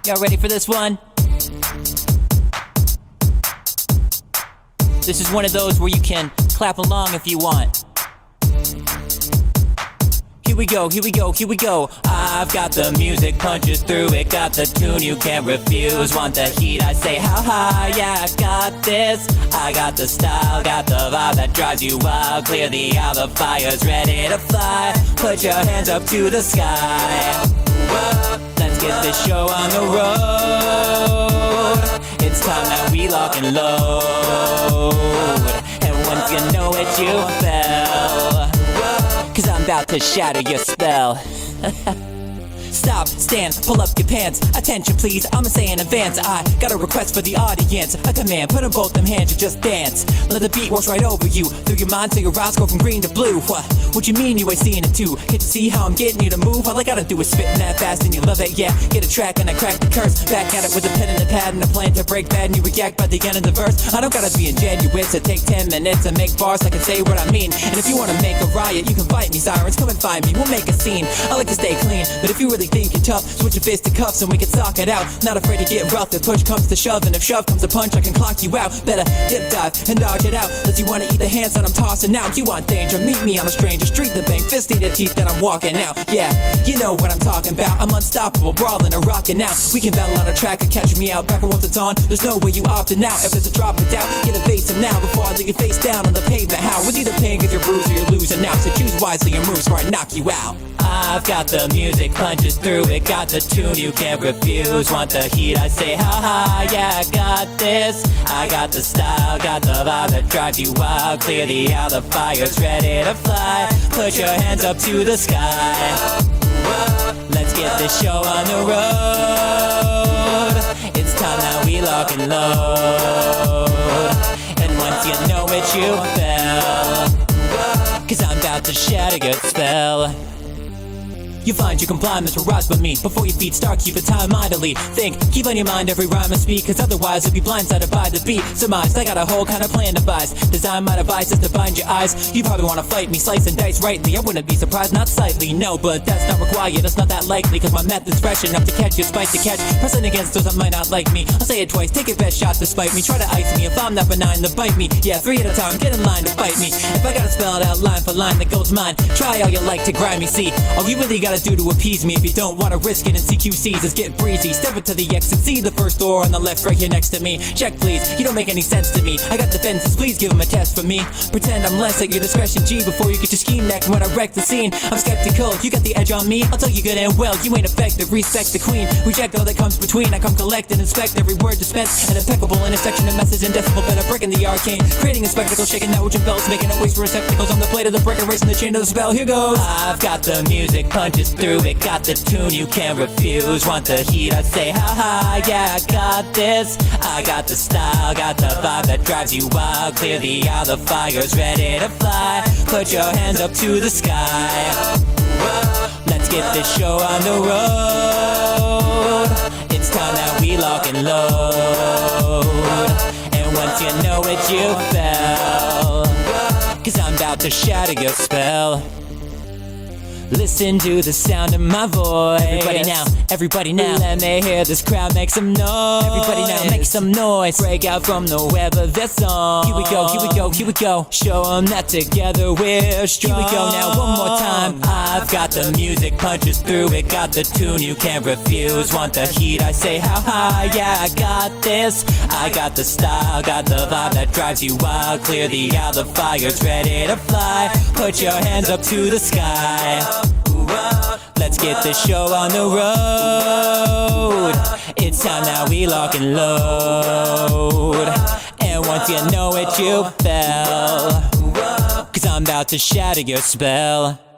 Y'all ready for this one? This is one of those where you can clap along if you want. Here we go, here we go, here we go. I've got the music, punches through it. Got the tune you can't refuse. Want the heat, I say how high. Yeah, I got this. I got the style, got the vibe that drives you wild. Clear the air, the fire's ready to fly. Put your hands up to the sky. Whoa, let's get this show on the road. It's time that we lock and load. And once you know it, you fell. 'Cause I'm about to shatter your spell. Stop, stand, pull up your pants. Attention please, I'ma say in advance. I got a request for the audience. A command, put up both them hands and just dance. Let the beat wash right over you. Through your mind till your eyes go from green to blue. What you mean you ain't seeing it too? Get to see how I'm getting you to move? All I gotta do is spit that fast and you love it, yeah. Get a track and I crack the curse. Back at it with a pen and a pad and a plan to break bad. And you react by the end of the verse. I don't gotta be ingenuous. It take 10 minutes to make bars. I can say what I mean. And if you wanna make a riot, you can fight me, sirens. Come and find me, we'll make a scene. I like to stay clean, but if you really think you're tough, switch your fist to cuffs and we can talk it out. Not afraid to get rough if push comes to shove. And if shove comes to punch, I can clock you out. Better dip dive and dodge it out. Unless you wanna eat the hands that I'm tossing out. You want danger, meet me on a stranger street. The bang fisty the teeth that I'm walking out. Yeah, you know what I'm talking about. I'm unstoppable, brawling and rocking out. We can battle on a track or catch me out. Back once it's on, there's no way you opting out. If there's a drop it down, get a face him now before I lay your face down on the pavement. How? With either paying if you're bruised or you're losing now. So choose wisely and move before I knock you out. I've got the music, punches through it. Got the tune you can't refuse. Want the heat, I say how high. Yeah, I got this. I got the style, got the vibe that drives you wild. Clear the air, the fire's ready to fly. Put your hands up to the sky. Let's get this show on the road. It's time that we lock and load. And once you know it, you fell. 'Cause I'm about to shatter your spell. You find you comply, mesmerized by me. Before your feet start, keep your time idly. Think, keep on your mind every rhyme I speak. 'Cause otherwise you'll be blindsided by the beat. Surmise, I got a whole kind of plan devised. Design my devices to bind your eyes. You probably wanna fight me, slice and dice rightly. I wouldn't be surprised, not slightly. No, but that's not required, that's not that likely. 'Cause my method's fresh enough to catch your spite to catch. Pressing against those that might not like me. I'll say it twice, take your best shot to spite me. Try to ice me if I'm not benign, then bite me. Yeah, 3 at a time, get in line to fight me. If I gotta spell it out line for line that goes mine. Try all you like to grind me, see. All you really gotta do to appease me. If you don't wanna risk it in CQC's, just get breezy. Step into the exit, see the first door on the left right here next to me. Check please, you don't make any sense to me. I got defenses, please give them a test for me. Pretend I'm less at your discretion, G, before you get your scheme neck when I wreck the scene. I'm skeptical, you got the edge on me. I'll tell you good and well, you ain't effective. Respect the queen, reject all that comes between. I come collect and inspect every word dispensed. An impeccable intersection of message and decibel better breaking the arcane. Creating a spectacle, shaking network and bells, making it waste for receptacles. On the blade of the brick, erasing the chain of the spell. Here goes. I've got the music, punches through it. Got the tune you can't refuse. Want the heat, I say how high. Yeah, I got this. I got the style, got the vibe that drives you wild. Clear the air, the fire's ready to fly. Put your hands up to the sky. Let's get this show on the road. It's time that we lock and load. And once you know it, you fell. 'Cause I'm about to shatter your spell. Listen to the sound of my voice. Everybody now, let me hear this crowd make some noise. Everybody now, make some noise. Break out from the web of their song. Here we go, here we go, here we go. Show them that together we're strong. Here we go now, one more time. I've got the music, punches through it. Got the tune you can't refuse. Want the heat, I say how high. Yeah, I got this. I got the style, got the vibe that drives you wild. Clear the air, the fire's ready to fly. Put your hands up to the sky. Let's get this show on the road. It's time now we lock and load. And once you know it, you fell. 'Cause I'm about to shatter your spell.